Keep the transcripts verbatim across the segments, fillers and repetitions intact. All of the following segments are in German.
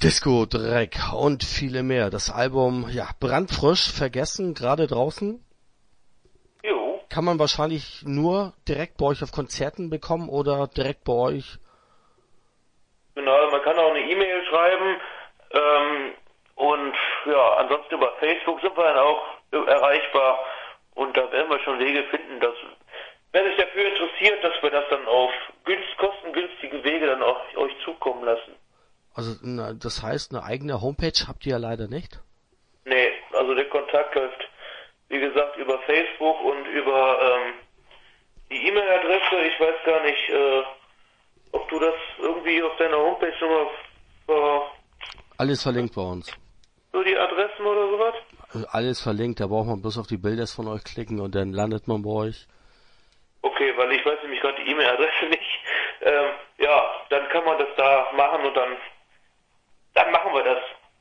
Disco, Dreck und viele mehr. Das Album, ja, brandfrisch, vergessen, gerade draußen. Jo. Kann man wahrscheinlich nur direkt bei euch auf Konzerten bekommen oder direkt bei euch? Genau, man kann auch eine E-Mail schreiben. Ähm, und ja, ansonsten über Facebook sind wir dann auch erreichbar. Und da werden wir schon Wege finden, dass, wer sich dafür interessiert, dass wir das dann auf günst, kostengünstige Wege dann auch euch zukommen lassen. Also, na, das heißt, eine eigene Homepage habt ihr ja leider nicht? Nee, also der Kontakt läuft, wie gesagt, über Facebook und über ähm, die E-Mail-Adresse. Ich weiß gar nicht, äh, ob du das irgendwie auf deiner Homepage nochmal ver... Alles verlinkt bei uns. So die Adressen oder sowas? Also alles verlinkt, da braucht man bloß auf die Bilder von euch klicken und dann landet man bei euch. Okay, weil ich weiß nämlich gerade die E-Mail-Adresse nicht. Ähm, ja, dann kann man das da machen und dann, dann machen wir das.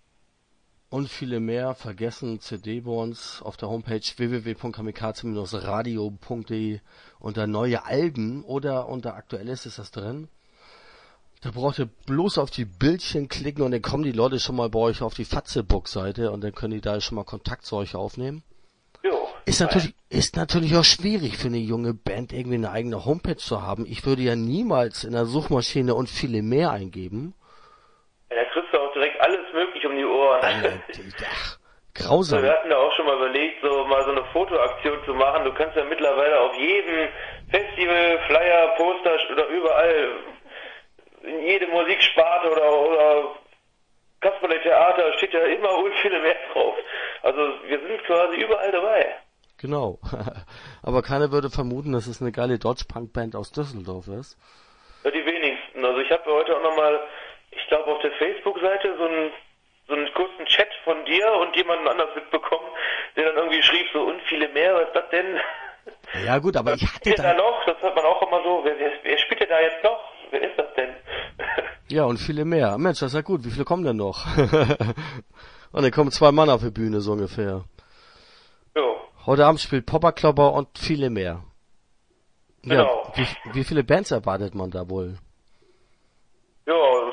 Und viele mehr, vergessen C D bei uns auf der Homepage w w w punkt kamikaze radio punkt de unter neue Alben oder unter aktuelles ist das drin. Da braucht ihr bloß auf die Bildchen klicken und dann kommen die Leute schon mal bei euch auf die Fatzebook-Seite und dann können die da schon mal Kontakt zu euch aufnehmen. Jo. Ist natürlich, ist natürlich auch schwierig für eine junge Band irgendwie eine eigene Homepage zu haben. Ich würde ja niemals in der Suchmaschine und viele mehr eingeben. Ja, da kriegst du auch direkt alles möglich um die Ohren. Alter, ach, grausam. Wir hatten da auch schon mal überlegt, so mal so eine Fotoaktion zu machen. Du kannst ja mittlerweile auf jedem Festival, Flyer, Poster oder überall, in jede Musiksparte oder, oder Kasperle-Theater steht ja immer und viele mehr drauf. Also wir sind quasi überall dabei. Genau. Aber keiner würde vermuten, dass es eine geile Dodge-Punk-Band aus Düsseldorf ist. Ja, die wenigsten. Also ich habe heute auch nochmal, ich glaube auf der Facebook-Seite so einen, so einen kurzen Chat von dir und jemanden anders mitbekommen, der dann irgendwie schrieb so, und viele mehr, was ist das denn? Ja gut, aber ich hatte da... da noch, das hat man auch immer so, wer, wer, wer spielt denn da jetzt noch? Wer ist das denn? Ja, und viele mehr. Mensch, das ist ja gut. Wie viele kommen denn noch? Und dann kommen zwei Mann auf die Bühne, so ungefähr. Jo. Heute Abend spielt Popper Klopper und viele mehr. Genau. Ja, wie, wie viele Bands erwartet man da wohl? Ja,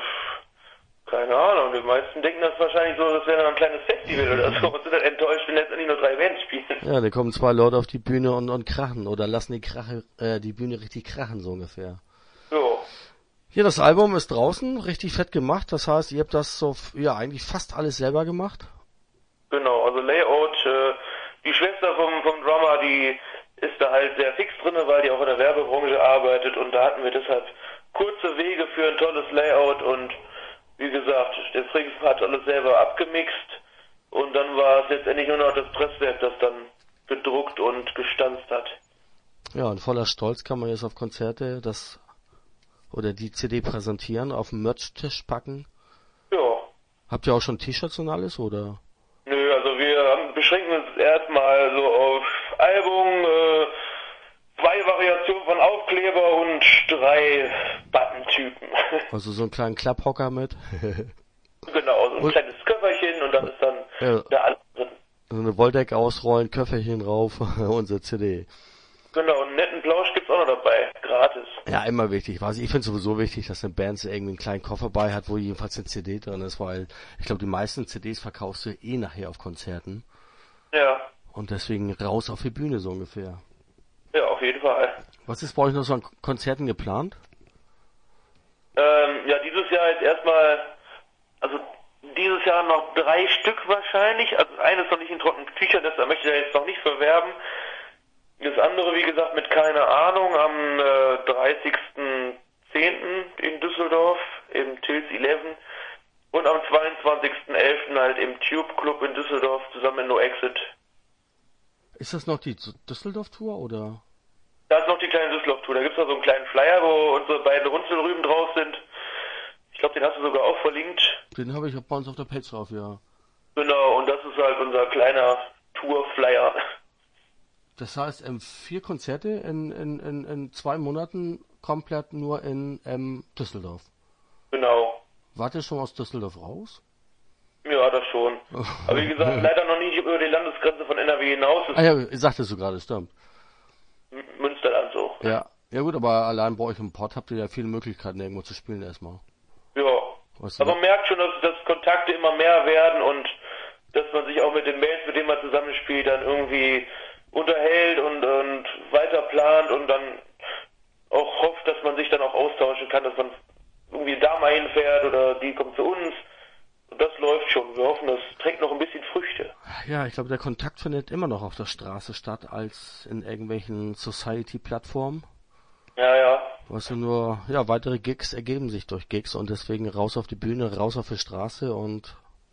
keine Ahnung. Die meisten denken das wahrscheinlich so, das wäre dann ein kleines Festival oder so und sind dann enttäuscht, wenn letztendlich nur drei Bands spielen. Ja, da kommen zwei Leute auf die Bühne und, und krachen oder lassen die Krache, äh, die Bühne richtig krachen, so ungefähr. Jo. Hier, das Album ist draußen, richtig fett gemacht. Das heißt, ihr habt das so, ja, eigentlich fast alles selber gemacht. Genau, also Layout, äh, die Schwester vom, vom Drummer, die ist da halt sehr fix drinne, weil die auch in der Werbebranche arbeitet und da hatten wir deshalb kurze Wege für ein tolles Layout und wie gesagt, der Frings hat alles selber abgemixt und dann war es letztendlich nur noch das Presswerk, das dann gedruckt und gestanzt hat. Ja, und voller Stolz kann man jetzt auf Konzerte das oder die C D präsentieren, auf den Merch-Tisch packen. Ja. Habt ihr auch schon T-Shirts und alles, oder? Nö, also wir haben, beschränken uns erstmal so auf Album, äh, zwei Variationen von Aufkleber und drei Button-Typen. Also so einen kleinen Klapphocker mit. Genau, so ein und, kleines Köfferchen und dann ist dann ja, da alles drin. So eine Wolldecke ausrollen, Köfferchen rauf, unsere C D. Genau, einen netten Plausch gibt's auch noch dabei, gratis. Ja, immer wichtig. Also ich finde sowieso wichtig, dass eine Band so irgendwie einen kleinen Koffer bei hat, wo jedenfalls eine C D drin ist, weil ich glaube, die meisten C Ds verkaufst du eh nachher auf Konzerten. Ja. Und deswegen raus auf die Bühne so ungefähr. Ja, auf jeden Fall. Was ist bei euch noch so an Konzerten geplant? Ähm, ja, dieses Jahr jetzt erstmal, also dieses Jahr noch drei Stück wahrscheinlich. Also eines noch nicht in trockenen Tüchern, das da möchte ich ja jetzt noch nicht verwerben. Das andere, wie gesagt, mit keine Ahnung, am äh, dreißigsten zehnten in Düsseldorf, im Tills elf. Und am zweiundzwanzigsten elften halt im Tube Club in Düsseldorf zusammen mit No Exit. Ist das noch die Düsseldorf-Tour, oder? Da ist noch die kleine Düsseldorf-Tour. Da gibt's noch so einen kleinen Flyer, wo unsere beiden Runzelrüben drauf sind. Ich glaube, den hast du sogar auch verlinkt. Den habe ich bei uns auf der Page drauf, ja. Genau, und das ist halt unser kleiner Tour-Flyer. Das heißt, ähm, vier Konzerte in, in, in, in zwei Monaten komplett nur in ähm, Düsseldorf. Genau. Wart ihr schon aus Düsseldorf raus? Ja, das schon. Aber wie gesagt, leider noch nicht über die Landesgrenze von N R W hinaus. Ah ja, sagtest du gerade, stimmt. M- Münsterland so. Ja. Ja gut, aber allein bei euch im Pott habt ihr ja viele Möglichkeiten, irgendwo zu spielen erstmal. Ja. Weißt du, aber man merkt schon, dass, dass Kontakte immer mehr werden und dass man sich auch mit den Bands, mit denen man zusammenspielt, dann irgendwie unterhält und, und weiter plant und dann auch hofft, dass man sich dann auch austauschen kann, dass man irgendwie da mal hinfährt oder die kommt zu uns. Und das läuft schon. Wir hoffen, das trägt noch ein bisschen Früchte. Ja, ich glaube, der Kontakt findet immer noch auf der Straße statt, als in irgendwelchen Society-Plattformen. Ja, ja. Weißt du, nur, ja, weitere Gigs ergeben sich durch Gigs und deswegen raus auf die Bühne, raus auf die Straße und...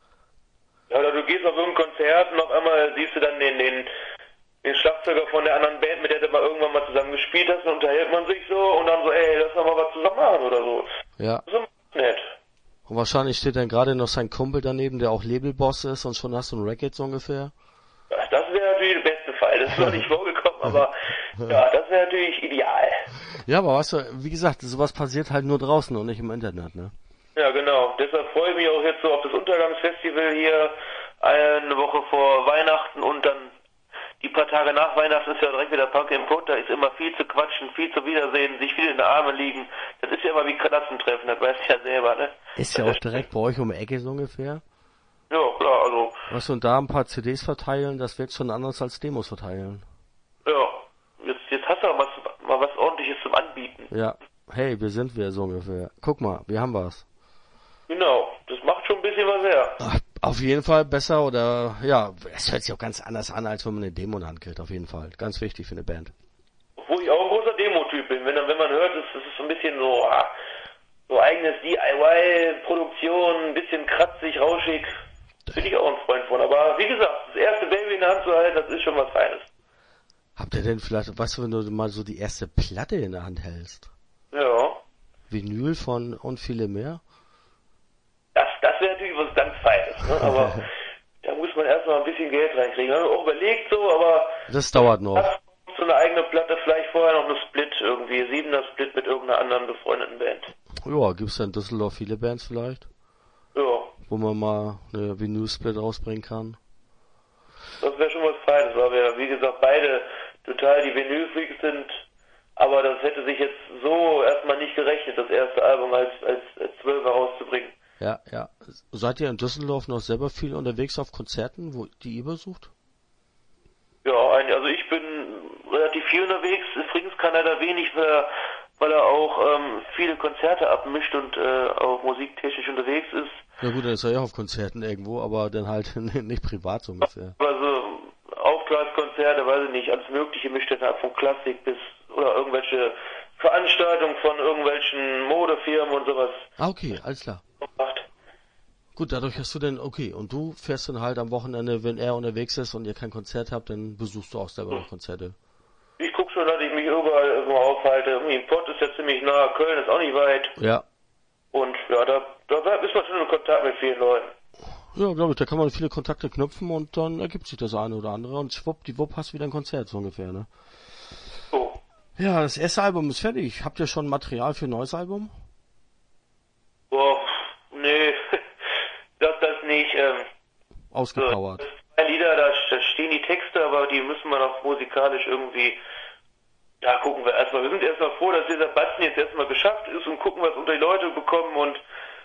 Ja, oder du gehst auf irgendein Konzert und auf einmal siehst du dann den, den, den Schlagzeuger von der anderen Band, mit der du mal irgendwann mal zusammen gespielt hast, und unterhält man sich so und dann so, ey, lass doch mal was zusammen machen oder so. Ja. So nett. Und wahrscheinlich steht dann gerade noch sein Kumpel daneben, der auch Labelboss ist und schon hast du ein Racket so ungefähr. Das wäre natürlich der beste Fall. Das ist noch nicht vorgekommen, aber ja, das wäre natürlich ideal. Ja, aber weißt du, wie gesagt, sowas passiert halt nur draußen und nicht im Internet, ne? Ja, genau. Deshalb freue ich mich auch jetzt so auf das Untergangsfestival hier eine Woche vor Weihnachten und dann die paar Tage nach Weihnachten ist ja direkt wieder Punk Input. Da ist immer viel zu quatschen, viel zu Wiedersehen, sich viel in den Armen liegen. Das ist ja immer wie Klassentreffen, das weißt du ja selber, ne? Ist ja auch direkt bei euch um die Ecke so ungefähr. Ja, klar, also. Weißt du, und da ein paar C Ds verteilen, das wird schon anders als Demos verteilen. Ja, jetzt, jetzt hast du mal was, mal was Ordentliches zum Anbieten. Ja, hey, wir sind wir so ungefähr. Guck mal, wir haben was. Genau, das macht schon ein bisschen was her. Ach, auf jeden Fall besser oder, ja, es hört sich auch ganz anders an, als wenn man eine Demo in der Hand kriegt, auf jeden Fall. Ganz wichtig für eine Band. Obwohl ich auch ein großer Demo-Typ bin. Wenn, wenn man hört, ist es so ein bisschen so, ah, so eigenes D I Y-Produktion, ein bisschen kratzig, rauschig. Bin ich auch ein Freund von. Aber wie gesagt, das erste Baby in der Hand zu halten, das ist schon was Feines. Habt ihr denn vielleicht, weißt du, wenn du mal so die erste Platte in der Hand hältst? Ja. Vinyl von Und viele mehr? Das, das wäre natürlich was ganz Feines, ne? Aber da muss man erstmal ein bisschen Geld reinkriegen. Ich habe auch überlegt so, aber... Das dauert noch. So eine eigene Platte, vielleicht vorher noch eine Split irgendwie, siebener Split mit irgendeiner anderen befreundeten Band. Ja, gibt's da in Düsseldorf viele Bands vielleicht? Ja. Wo man mal eine Vinyl-Split rausbringen kann? Das wäre schon was Feines, weil wir, wie gesagt, beide total die Vinyl-Freaks sind. Aber das hätte sich jetzt so erstmal nicht gerechnet, das erste Album als, als, als Zwölfer rauszubringen. Ja, ja. Seid ihr in Düsseldorf noch selber viel unterwegs auf Konzerten, wo die ihr besucht? Ja, also ich bin relativ viel unterwegs. Frings kann leider wenig, weil er, weil er auch ähm, viele Konzerte abmischt und äh, auch musiktechnisch unterwegs ist. Ja gut, dann ist er ja auf Konzerten irgendwo, aber dann halt nicht privat so ungefähr. Also Auftragskonzerte, weiß ich nicht, alles mögliche mischt er ab, von Klassik bis oder irgendwelche Veranstaltungen von irgendwelchen Modefirmen und sowas. Ah, okay, alles klar. Macht. Gut, dadurch hast du dann, okay, und du fährst dann halt am Wochenende, wenn er unterwegs ist und ihr kein Konzert habt, dann besuchst du auch selber noch Konzerte. Ich guck schon, dass ich mich überall irgendwo aufhalte. Irgendwie Pott ist ja ziemlich nah, Köln ist auch nicht weit. Ja. Und ja, da, da ist man schon in Kontakt mit vielen Leuten. Ja, glaube ich, da kann man viele Kontakte knüpfen und dann ergibt sich das eine oder andere und schwuppdiwupp hast du wieder ein Konzert, so ungefähr, ne? So. Ja, das erste Album ist fertig. Habt ihr schon Material für ein neues Album? Boah, nee, das, das nicht. Ähm, Ausgepowert. So, zwei Lieder, da, da stehen die Texte, aber die müssen wir noch musikalisch irgendwie, ja, gucken wir erstmal. Wir sind erstmal froh, dass dieser Batzen jetzt erstmal geschafft ist und gucken, was unter die Leute bekommen und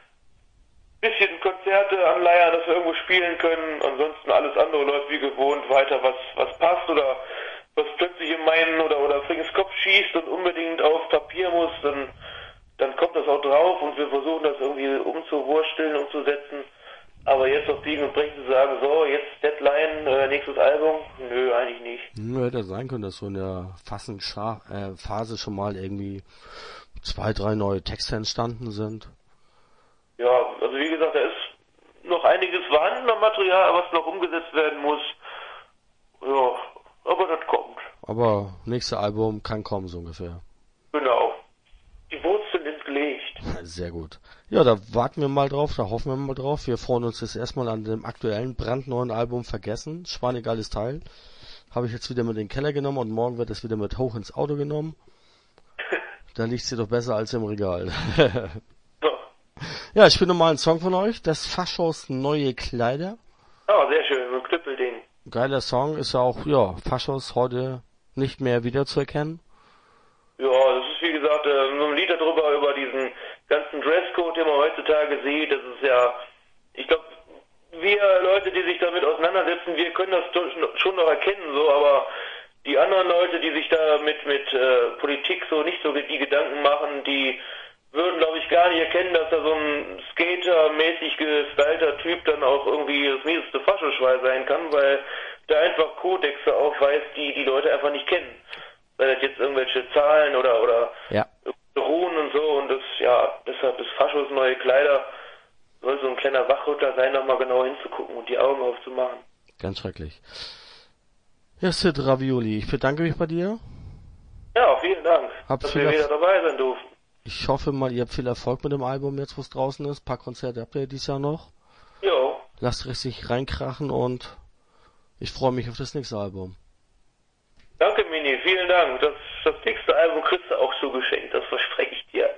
ein bisschen Konzerte anleiern, dass wir irgendwo spielen können. Ansonsten alles andere läuft wie gewohnt weiter, was, was passt oder was plötzlich in meinen oder, oder Frings Kopf schießt und unbedingt auf Papier muss, dann, dann kommt das auch drauf und wir versuchen das irgendwie umzuwursteln, umzusetzen. Aber jetzt auf Biegen und Brechen zu sagen, so, jetzt Deadline, äh, nächstes Album, nö, eigentlich nicht. Hm, hätte sein können, dass so in der Fassen äh, Phase schon mal irgendwie zwei, drei neue Texte entstanden sind. Ja, also wie gesagt, da ist noch einiges vorhanden an Material, was noch umgesetzt werden muss. Ja, aber das kommt. Aber nächste Album kann kommen, so ungefähr. Genau. Die Wurzeln sind gelegt. Sehr gut. Ja, da warten wir mal drauf, da hoffen wir mal drauf. Wir freuen uns jetzt erstmal an dem aktuellen, brandneuen Album Vergessen. Schweinegeiles Teil. Habe ich jetzt wieder mit in den Keller genommen und morgen wird es wieder mit hoch ins Auto genommen. Da liegt sie doch besser als im Regal. So. Ja, ich spiele nochmal einen Song von euch. Das Faschos Neue Kleider. Ah, sehr schön, so ein Knüppelding. Geiler Song, ist ja auch, ja, Faschos heute nicht mehr wiederzuerkennen. Ja, das ist wie gesagt äh, so ein Lied darüber, über diesen ganzen Dresscode, den man heutzutage sieht, das ist ja, ich glaube, wir Leute, die sich damit auseinandersetzen, wir können das schon noch erkennen, so, aber die anderen Leute, die sich da mit, mit äh, Politik so nicht so die Gedanken machen, die würden, glaube ich, gar nicht erkennen, dass da so ein Skater-mäßig gestylter Typ dann auch irgendwie das mieseste Faschoschwein sein kann, weil der einfach Kodexe aufweist, die die Leute einfach nicht kennen. Weil das jetzt irgendwelche Zahlen oder oder ja. Ruhen und so, und das, ja, deshalb ist Faschos neue Kleider, soll so ein kleiner Wachrütter sein, nochmal genau hinzugucken und die Augen aufzumachen. Ganz schrecklich. Ja, Sid Ravioli, ich bedanke mich bei dir. Ja, vielen Dank, Hab dass viel wir Erf- wieder dabei sein durften. Ich hoffe mal, ihr habt viel Erfolg mit dem Album jetzt, wo es draußen ist. Ein paar Konzerte habt ihr dieses Jahr noch. Jo. Lasst richtig reinkrachen und ich freue mich auf das nächste Album. Danke, Mini, vielen Dank. Das, das nächste Album kriegst du auch zugeschenkt, das verspreche ich dir.